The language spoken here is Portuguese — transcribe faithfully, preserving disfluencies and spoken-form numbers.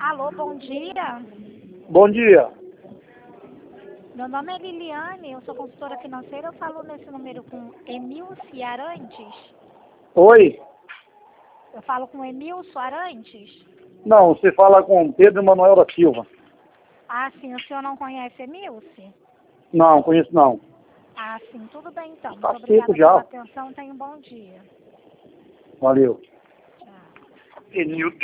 Alô, bom dia. Bom dia. Meu nome é Liliane, eu sou consultora financeira. Eu falo nesse número com Emilce Arantes. Oi? Eu falo com Emilson Arantes. Não, você fala com Pedro Manuel da Silva. Ah, sim, o senhor não conhece Emilce? Não, conheço não. Ah, sim, tudo bem então. Tá Muito seco obrigada já. pela atenção. Tenha um bom dia. Valeu. Tchau. Enil-